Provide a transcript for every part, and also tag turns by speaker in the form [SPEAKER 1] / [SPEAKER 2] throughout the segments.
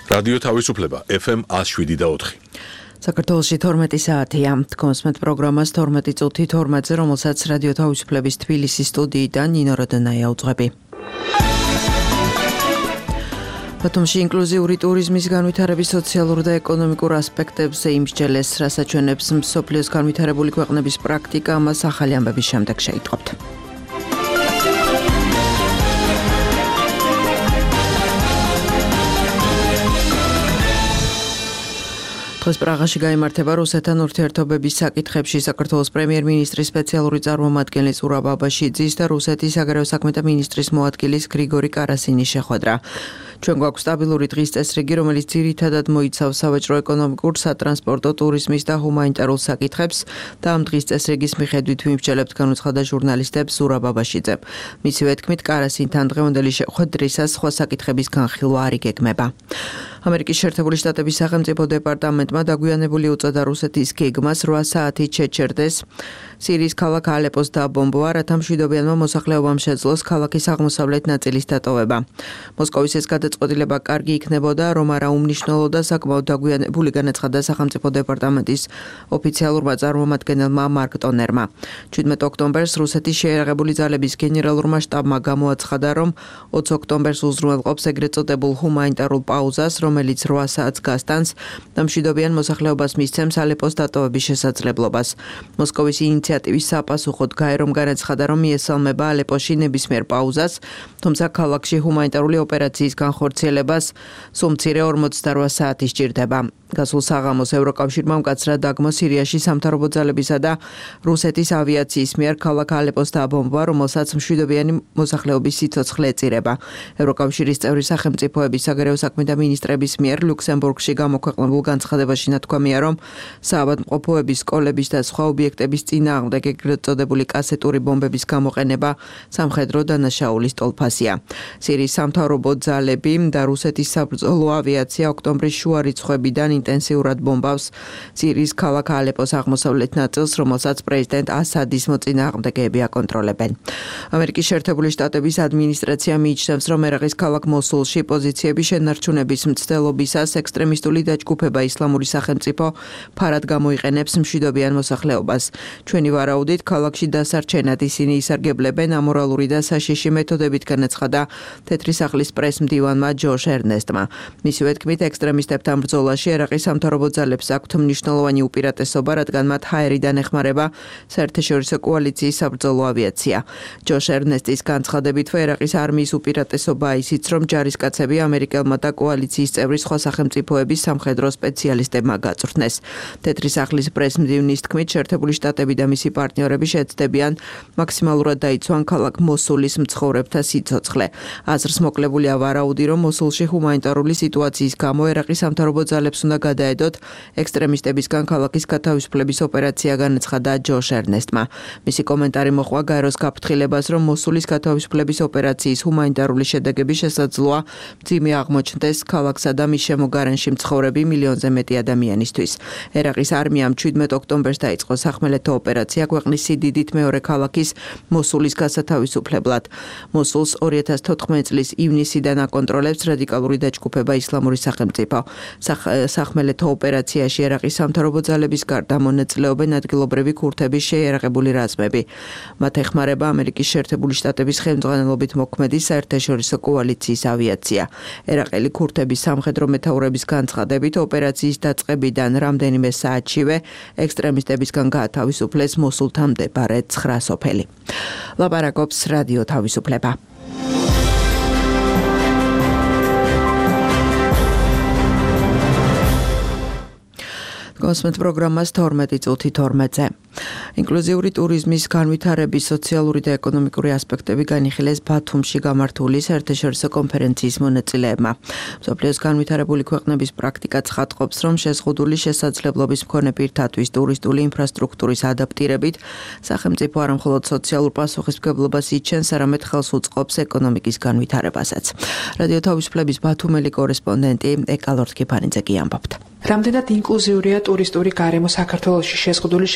[SPEAKER 1] რადიო თავისუფლება FM 107.4.
[SPEAKER 2] საქართველოში 12 საათია. კონსმეთ პროგრამას 12 წუთი 12-ზე, რომელსაც რადიო თავისუფლების თბილისის სტუდიიდან ნინო როდანაია უძღვები. ბათუმში ინკლუზიური ტურიზმის განვითარების სოციალურ და ეკონომიკურ ასპექტებზე იმსჯელეს, რასაც ჩვენებს მსოფლიოს განვითარებული ქვეყნების პრაქტიკა, ამას ახალი ამბების შემდეგ შეიტყობთ. დღეს პრაღაში გაიმართება რუსეთთან ურთიერთობების საკითხებში საქართველოს პრემიერ-მინისტრის სპეციალური წარმომადგენლის ზურაბ აბაშიძის და რუსეთის საგარეო საქმეთა მინისტრის მოადგილის გრიგორი კარასინის შეხვედრა. ჩვენ გვაქვს სტაბილური დღის წესრიგი, რომელიც ძირითადად მოიცავს სავაჭრო-ეკონომიკურ, სატრანსპორტო, ტურიზმის და ჰუმანიტარულ საკითხებს და ამ დღის წესრიგის მიხედვით ვიმსჯელებთ, განუცხადა ჟურნალისტებს ზურაბ აბაშიძემ. მისივე თქმით, კარასინთან დღევანდელი შეხვედრისას სხვა საკითხების განხილვა არ იგეგმება. ამერიკის შეერთებული შტატების სახელმწიფო დეპარტამენტმა დაგვიანებული უწოდა რუსეთის გეგმას 8 საათით შეჩერდეს სირიის ქალაქ ალეპოს დაბომბვა, რათა მშვიდობიანმა მოსახლეობამ შეძლოს ქალაქის აღმოსავლეთ ნაწილის დატოვება. მოსკოვის ეს გადაწყვეტილება კარგი იქნებოდა, რომ არა უმნიშვნელოდა, საკმაოდ დაგვიანებული, განაცხადა სახელმწიფო დეპარტამენტის ოფიციალურმა წარმომადგენელმა მარკ ტონერმა. 17 ოქტომბერს რუსეთის შეიარაღებული ძალების გენერალურმა შტაბმა გამოაცხადა, რომ 20 ოქტომბერს უზრუნველყოფს ეგრეთ წოდებულ ჰუმანიტარულ პაუზას, რომელიც 8 საათს გასტანს და მშვიდობიან მოსახლეობას მისცემს ალეპოს დატოვების შესაძლებლობას. მოსკოვის ინიციატივის საპასუხოდ გაერომ განაცხადა, რომ მიესალმება ალეპოში ნებისმიერ პაუზას, თუმცა ქალაქში ჰუმანიტარული ოპერაციის განხორციელებას სულ მცირე 48 საათი სჭირდება. გასულ საღამოს ევროკავშირმა მკაცრად დაგმო სირიაში სამთავრობო ძალებისა და რუსეთის ავიაციის მიერ ქალაქ ალეპოს დაბომბვა, რომელსაც მშვიდობიანი მოსახლეობის სიცოცხლე ეწირება. ევროკავშირის წევრი სახელმწიფოების საგარეო საქმეთა მინისტრების მიერ ლუქსემბურგში გამოქვეყნებულ განცხადებაში ნათქვამია, რომ საავადმყოფოების, სკოლების და სხვა ობიექტების წინააღმდეგ ეგრეთ წოდებული კასეტური ბომბების გამოყენება სამხედრო დანაშაულის ტოლფასია. სირიის სამთავრობო ძალები და რუსეთის საბრძოლო ავიაცია ოქტომბრის შუა რიცხვებიდან ინტენსიურად ბომბავს სირიის ქალაქ ალეპოს აღმოსავლეთ ნაწილს, რომელსაც პრეზიდენტ ასადის მოწინააღმდეგეები აკონტროლებენ. ამერიკის შეერთებული შტატების ადმინისტრაცია მიიჩნევს, რომ ერაყის ქალაქ მოსულში პოზიციების შენარჩუნების მცდელობისას ექსტრემისტული დაჯგუფება ისლამური სახელმწიფო ფარად გამოიყენებს მშვიდობიან მოსახლეობას. ჩვენი ვარაუდით, ქალაქში დასარჩენად ისინი ისარგებლებენ ამორალური და საშიში მეთოდებით, განაცხადა თეთრი სახლის პრეს-მდივანმა ჯოშ ერნესტმა. მისივე თქმით, ექსტრემისტებთან ბრძოლაში ერაყის სამთავრობო ძალებს აქვთ მნიშვნელოვანი უპირატესობა, რადგან მათ ჰაერიდან ეხმარება საერთაშორისო კოალიციის საბრძოლო ავიაცია. ჯოშ ერნესტის განცხადებითვე, ერაყის არმიის უპირატესობაა ისიც, რომ ჯარისკაცები ამერიკელმა და კოალიციის წევრი სხვა სახელმწიფოების სამხედრო სპეციალისტებმა გაწვრთნეს. თეთრი სახლის პრეს-მდივნის თქმით, შეერთებული შტატები და მისი პარტნიორები შეცდებიან მაქსიმალურად დაიცვან ქალაქ მოსულის მცხოვრებთა სიცოცხლე. აზრს მოკლებულია ვარაუდი, რომ მოსულში ჰუმანიტარული სიტუაციის გამო ერაყის სამთავრობო ძალებს უნდა გადაედოთ ექსტრემისტებისგან ქალაქის გათავისუფლების ოპერაცია, განაცხადა ჯოშ ერნესტმა. მისი კომენტარი მოჰყვა გაეროს გაფრთხილებას, რომ მოსულის გათავისუფლების ოპერაციის ჰუმანიტარული შედეგები შესაძლოა მძიმე აღმოჩნდეს ქალაქსა და მის შემოგარენში მცხოვრები მილიონზე მეტი ადამიანისთვის. ერაყის არმიამ 17 ოქტომბერს დაიწყო სახმელეთო ოპერაცია ქვეყნის სიდიდით მეორე ქალაქის მოსულის გასათავისუფლებლად. მოსულს 2014 წლის ივნისიდან აკონტროლებს რადიკალური დაჯგუფება ისლამური სახელმწიფო. სახმელეთო ოპერაციაში ერაყის სამთავრობო ძალების გარდა მონაწილეობენ ადგილობრივი ქურთების შეიარაღებული რაზმები. მათ ეხმარება ამერიკის შეერთებული შტატების ხელმძღვანელობით მოქმედი საერთაშორისო კოალიციის ავიაცია. ერაყელი ქურთების სამხედრო მეთაურების განცხადებით, ოპერაციის დაწყებიდან რამდენიმე საათშივე ექსტრემისტებისგან გაათავისუფლეს მოსულთან მდებარე 9 სოფელი. ლაპარაკობს რადიო თავისუფლება. კონსმეთ პროგრამას 12 წუთი 12-ზე. ინკლუზიური ტურიზმის განვითარების სოციალური და ეკონომიკური ასპექტები განიხილეს ბათუმში გამართული საერთაშორისო კონფერენციის მონაწილეებმა. მსოფლიოს განვითარებული ქვეყნების პრაქტიკა ცხადყოფს, რომ შეზღუდული შესაძლებლობის მქონე პირთათვის ტურისტული ინფრასტრუქტურის ადაპტირებით სახელმწიფო არა მხოლოდ სოციალურ პასუხისმგებლობას იჩენს, არამედ ხელს უწყობს ეკონომიკის განვითარებასაც. რადიო თავისუფლების ბათუმელი კორესპონდენტი ეკალორთ კიფანიძე კი ამბობდა.
[SPEAKER 3] რამდენად ინკლუზიურია ტურისტული გარემო საქართველოში შეზღუდული შესაძლებლობის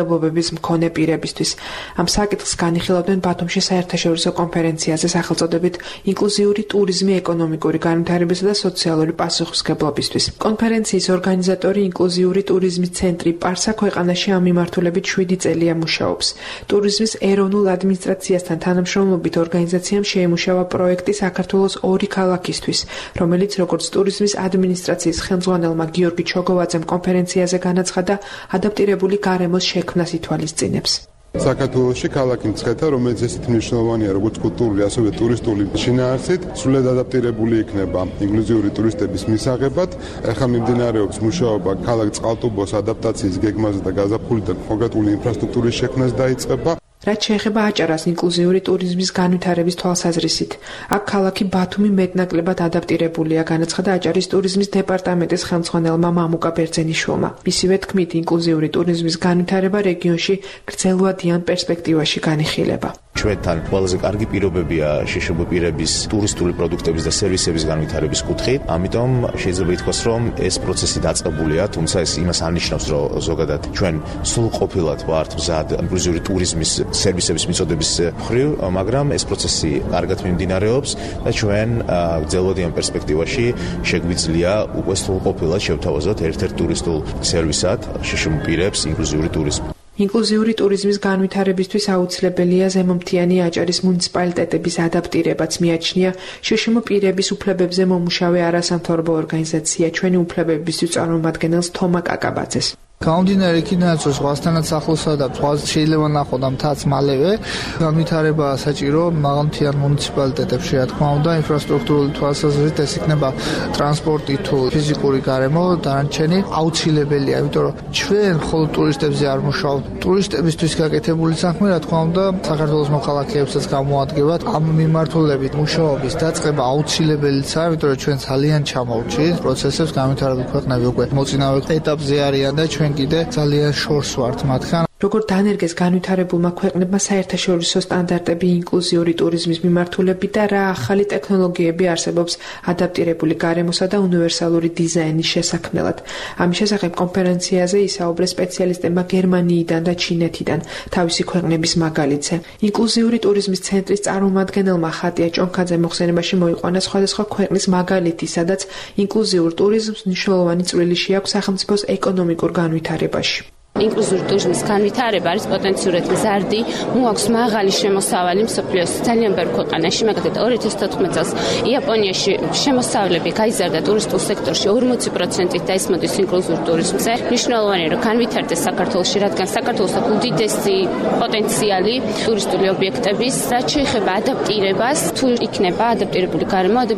[SPEAKER 3] ნაკლებობების მქონე პირებისთვის. Ამ საკითხს განიხილავდნენ ბათუმში საერთაშორისო კონფერენციაზე სახელწოდებით ინკლუზიური ტურიზმი ეკონომიკური განვითარებისა და სოციალური პასუხისმგებლობისთვის. კონფერენციის ორგანიზატორი ინკლუზიური ტურიზმის ცენტრი პარსა ქვეყანაში ამ მიმართულებით 7 წელია მუშაობს. ტურიზმის ეროვნულ ადმინისტრაციასთან თანამშრომლობით ორგანიზაციამ შეიმუშავა პროექტი საქართველოს 2 ქალაქისთვის, რომელიც როგორც ტურიზმის ადმინისტრაციის ხელმძღვანელმა გიორგი ჩოგოვაძემ კონფერენციაზე განაცხადა, ადაპტირებული გარემოს შექმნას ითვალისწინებს.
[SPEAKER 4] საქართველოში ქალაქი მცხეთა, რომელიც ესეთი მნიშვნელოვანია როგორც კულტურული, ასევე ტურისტული შინაარსით, სრულად ადაპტირებული იქნება ინკლუზიური ტურისტების მისაღებად. ახლა მიმდინარეობს მუშაობა ქალაქ წყალტუბოს ადაპტაციის გეგმაზე და გაზაფხულიდან კონკრეტული ინფრასტრუქტურის შექმნას დაიწყება. რაც შეეხება აჭარას ინკლუზიური ტურიზმის განვითარების თვალსაზრისით, აქ ქალაქი ბათუმი მეტნაკლებად ადაპტირებულია, განაცხადა აჭარის ტურიზმის დეპარტამენტის ხელმძღვანელმა მამუკა ბერძენიშვილმა. მისივე თქმით, ინკლუზიური ტურიზმის განვითარება რეგიონში გრძელვადიან პერსპექტივაში განიხილება.
[SPEAKER 5] ჩვენთან ყველაზე კარგი პირობებია შეშობ პირების ტურისტული პროდუქტების და სერვისების განვითარების კუთხით. ამიტომ შეიძლება ითქვას, რომ ეს პროცესი დაწყებულია, თუმცა ეს იმას არნიშნავს, რომ ზოგადად ჩვენ სრულყოფილად ვართ მზად ინკლუზიური ტურიზმის სერვისების მიწოდების მხრივ, მაგრამ ეს პროცესი კარგად მიმდინარეობს და ჩვენ გრძელვადიან პერსპექტივაში შეგვიძლია უკვე სრულყოფილად შევთავაზოთ ერთ-ერთ ტურისტულ სერვისად შეშობ პირებს ინკლუზიური ტურიზმი.
[SPEAKER 3] ინკლუზიური ტურიზმის განვითარებისთვის აუცილებელია ზემომთიანი აჭარის მუნიციპალიტეტების ადაპტირებაც, მიაჩნია შეშმ პირების უფლებებზე მომუშავე არასამთავრობო ორგანიზაცია ჩვენი უფლებებისთვის წარმომადგენელს თომა კაკაბაძეს.
[SPEAKER 6] გამომდინარე იქიდან, რომ ზღვასთანაც ახლოსა და ზღვას შეიძლება ნახოთ ამ თაც მალევე, განვითარება საჭირო მაღალმთიან მუნიციპალიტეტებში, რა თქმა უნდა, ინფრასტრუქტურული თვალსაზრისით ეს იქნება ტრანსპორტი თუ ფიზიკური გარემო, დანარჩენი აუცილებელია, იმიტომ რომ ჩვენ მხოლოდ ტურისტებზე არ მუშაობთ. ტურისტებისთვის გაკეთებული საქმე, რა თქმა უნდა, საქართველოს მოქალაქეებსაც გამოადგებათ. ამ მიმართულებით მუშაობის დაწყება აუცილებელია, იმიტომ რომ ჩვენ ძალიან ჩამოვჭით პროცესებს, განვითარებული ქვეყნები უკვე მოწინავე ეტაპზე არიან და ჩვენ კიდე ძალიან შორს ვართ მათგან.
[SPEAKER 3] როგორ დანერგეს განვითარებულმა ქვეყნებმა საერთაშორისო სტანდარტები ინკლუზიური ტურიზმის მიმართულებით და რა ახალი ტექნოლოგიები არსებობს ადაპტირებული გარემოსა და უნივერსალური დიზაინის შესაქმნელად. ამის შესახებ კონფერენციაზე ისაუბრეს სპეციალისტებმა გერმანიიდან და ჩინეთიდან, თავისი ქვეყნების მაგალითზე. ინკლუზიური ტურიზმის ცენტრის წარმომადგენელმა ხატია ჭონქაძე მოხსენებაში მოიყვანა სხვადასხვა ქვეყნის მაგალითი, სადაც ინკლუზიურ ტურიზმს მნიშვნელოვანი წვლილი შეაქვს სახელმწიფოს ეკონომიკურ განვითარებაში.
[SPEAKER 7] ინკლუზიური ტურიზმის განვითარება არის პოტენციურად მზარდი, მოაქვს მაღალი შემოსავალი მსოფლიოს ძალიან ბევრ ქვეყანაში, მაგალითად 2014 წელს იაპონიაში შემოსავლები გაიზარდა ტურისტულ სექტორში 40%-ით და ეს მოდის ინკლუზიურ ტურიზმზე. მნიშვნელოვანია, რომ განვითარდეს საქართველოში, რადგან საქართველოს აქვს უდიდესი პოტენციალი ტურისტული ობიექტების, რაც შეეხება ადაპტირებას, თუ იქნება ადაპტირებული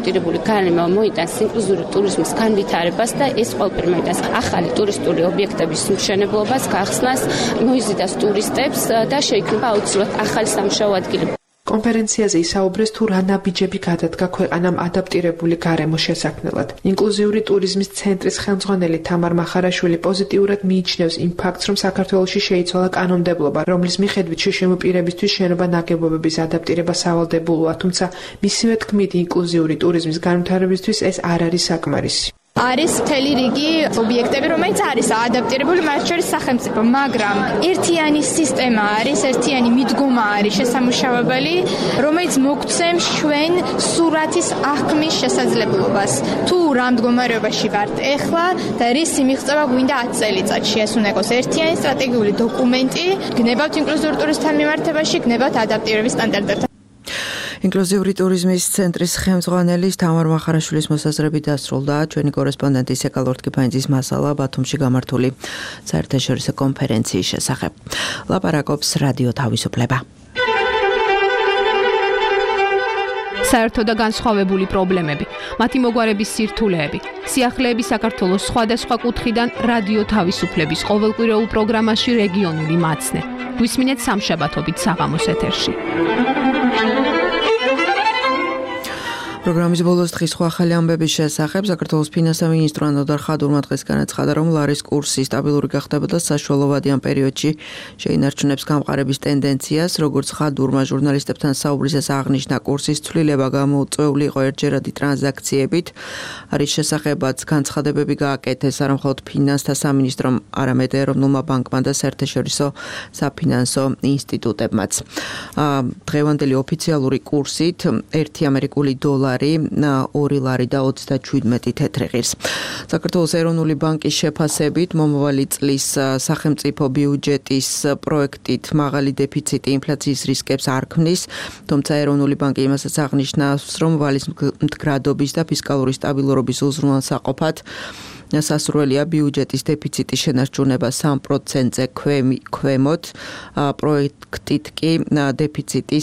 [SPEAKER 7] გარემო მოიტანს ინკლუზიური ტურიზმის განვითარებას და ეს ყველაფერი მოიტანს ახალი ტურისტული ობიექტების მშენებლობას, გახსნას, მოიზიდას ტურისტებს და შეიქმნება აუცილებლად ახალი სამუშაო ადგილები.
[SPEAKER 3] კონფერენციაზე ისაუბრეს თუ რა ნაბიჯები გადადგა ქვეყანამ ადაპტირებული გარემოს შესაქმნელად. ინკლუზიური ტურიზმის ცენტრის ხელმძღვანელი თამარ მახარაშვილი პოზიტიურად მიიჩნევს იმ ფაქტს, რომ საქართველოში შეიცვალა კანონმდებლობა, რომლის მიხედვით შეშმ პირებისთვის შენობა ნაგებობების ადაპტირება სავალდებულოა, თუმცა მისივე თქმით ინკლუზიური ტურიზმის განვითარებისთვის ეს არ არის საკმარისი.
[SPEAKER 8] არის მთელი რიგი ობიექტები, რომელიც არის ადაპტირებული, მათ შორის სახელმწიფო, მაგრამ ერთიანი სისტემა არის, ერთიანი მიდგომა არის შესამუშავებელი, რომელიც მოგცემს ჩვენ სურათის აღქმის შესაძლებლობას. თუ რა მდგომარეობაში ვართ ეხლა და რისი მიღწევა გვინდა 10 წელიწადში, ეს უნდა იყოს ერთიანი სტრატეგიული დოკუმენტი, გნებავთ ინკლუზიური ტურიზმთან მიმართებაში, გნებავთ ადაპტირების სტანდარტებთან.
[SPEAKER 2] ინკლუზიური ტურიზმის ცენტრის ხელმძღვანელის თამარ მახარაშვილის მოსაზრებით დასრულდა ჩვენი კორესპონდენტი სეკალ ორთქიფანიძის მასალა ბათუმში გამართული საერთაშორისო კონფერენციის შესახებ. ლაპარაკობს რადიო თავისუფლება.
[SPEAKER 9] საერთო და განსხვავებული პრობლემები, მათი მოგვარების სირთულეები, სიახლეები საქართველოს სხვადასხვა კუთხიდან რადიო თავისუფლების ყოველკვირეულ პროგრამაში რეგიონული მაცნე. გვისმინეთ სამშაბათობით საღამოს ეთერში.
[SPEAKER 2] პროგრამის ბოლოს დღის სხვა ახალი ამბების შესახებ საქართველოს ფინანსთა მინისტრო ანოდარ ხადურმა დღეს განაცხადა, რომ ლარის კურსი სტაბილური გახდება და საშუალოვადიან პერიოდში შეინარჩუნებს გამყარების ტენდენციას. როგორც ხადურმა ჟურნალისტებთან საუბრისას აღნიშნა, კურსის ცვლილება გამოწვეული იყო ერთჯერადი ტრანზაქციებით. არის შესახებაც განცხადებები გააკეთეს არა მხოლოდ ფინანსთა სამინისტრომ, არამედ ეროვნულმა ბანკმა და საერთაშორისო საფინანსო ინსტიტუტებმაც. დღევანდელი ოფიციალური კურსით 1 ამერიკული დოლარი 2 ლარი და 37 თეთრი ღირს. საქართველოს ეროვნული ბანკის შეფასებით მომავალი წლის სახელმწიფო ბიუჯეტის პროექტით მაღალი დეფიციტი ინფლაციის რისკებს არ ქმნის, თუმცა ეროვნული ბანკი იმასაც აღნიშნავს, რომ ვალის მდგრადობის და ფისკალური სტაბილურობის უზრუნველსაყოფად სასურველია ბიუჯეტის დეფიციტის შენარჩუნება 3%-ზე ქვემოთ, პროექტით კი დეფიციტი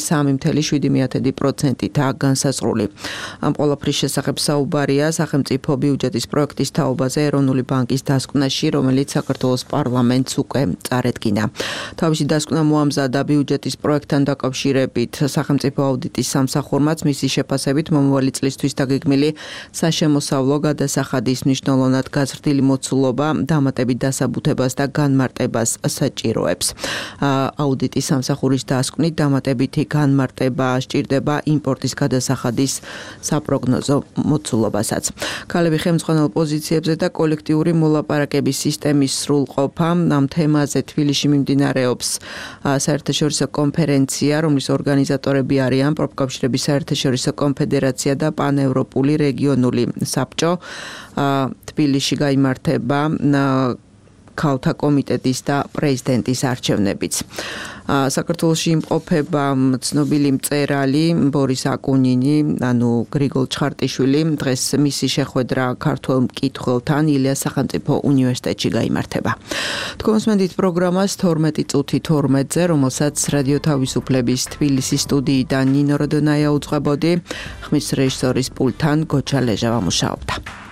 [SPEAKER 2] 3.7%-ით განსაზღვრული. ამ ყველაფრის შესახებ საუბარია სახელმწიფო ბიუჯეტის პროექტის თაობაზე ეროვნული ბანკის დასკვნაში, რომელიც საქართველოს პარლამენტს უკვე წარედგინა. თავისი დასკვნა მოამზადა ბიუჯეტის პროექტთან დაკავშირებით სახელმწიფო აუდიტის სამსახურმაც, მისი შეფასებით მომავალი წლისთვის დაგეგმილი საშემოსავლო გადასახადის მნიშვნელოვნად გაზრდილი მოცულობა დამატებით დასაბუთებას და განმარტებას საჭიროებს. აუდიტის სამსახურის დასკვნით დამატებითი განმარტება სჭირდება იმპორტის გადასახადის საპროგნოზო მოცულობასაც. ქალები ხელმძღვანელ პოზიციებზე და კოლექტიური მოლაპარაკების სისტემის სრულყოფა. ამ თემაზე თბილისში მიმდინარეობს საერთაშორისო კონფერენცია, რომლის ორგანიზატორები არიან პროფკავშირების საერთაშორისო კონფედერაცია და პანევროპული რეგიონული საბჭო. თბილისში გაიმართება ქალთა კომიტეტის და პრეზიდენტის არჩევნებიც. საქართველოში იმყოფება ცნობილი მწერალი ბორის აკუნინი, გრიგოლ ჩხარტიშვილი. დღეს მისი შეხვედრა ქართველ მკითხველთან ილიას სახელმწიფო უნივერსიტეტში გაიმართება. თქვენსმენდით პროგრამას 12:12-ზე, რომელსაც რადიო თავისუფლების თბილისის სტუდიიდან ნინო როდონაია უძღვებოდი, ხმის რეჟისორის პულტთან გოჩა ლეჟავა მუშაობდა.